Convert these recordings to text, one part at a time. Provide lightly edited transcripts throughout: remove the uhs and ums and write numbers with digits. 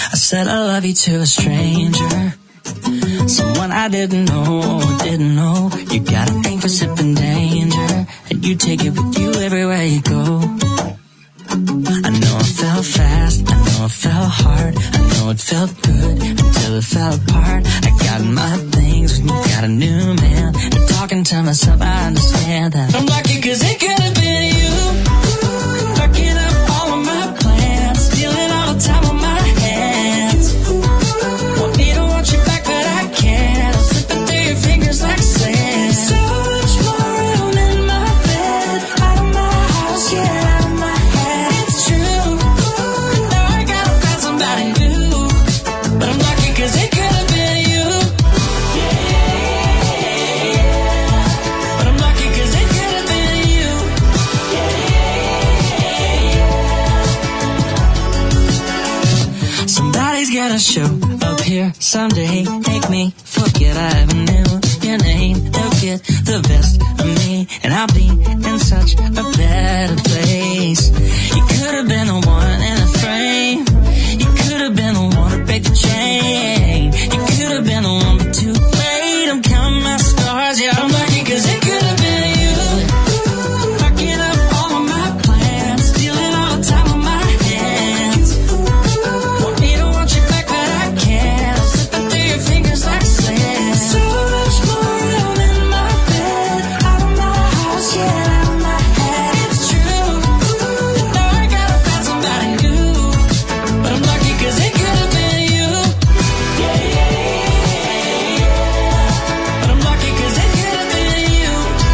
I said I love you to a stranger, someone I didn't know. You got a thing for sipping danger, and you take it with you everywhere you go. I know I fell fast, I know it fell hard, I know it felt good until it fell apart. I got my things when you got a new man, and talking to myself I understand that I'm lucky cause it could have been you. Fucking up all of my plans, stealing all the time on my hands. Want me to want you back but I can't, I'm slipping through your fingers like sand. So much more room in my bed, out of my house, yeah, out of my head. It's true, now I gotta find somebody new, but I'm lucky cause it could have been you. But I'm lucky cause it could have been you. Somebody's gotta show up here someday, make me forget I ever knew your name. They'll get the best of me, and I'll be in such a better place. You could have been the one in the frame, you could have been the one to break the chain, you could have been the one but too late. I'm counting my stars, yeah, I'm lucky cause it could have been you. Fucking up all of my plans, stealing all the time on my hands. Want me to want you back but I can't, I'm slipping through your fingers like sand. So much more room in my bed, out of my house, yeah, out of my head. It's true, now I gotta find somebody new, but I'm lucky cause it could have been you. But I'm lucky cause it could have been you.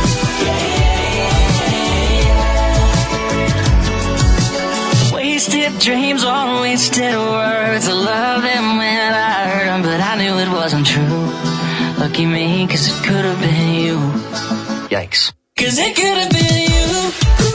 Wasted dreams on wasted words, I love them when I heard them, but I knew it wasn't true. Lucky me cause it could have been you. Yikes. Cause it could have been you.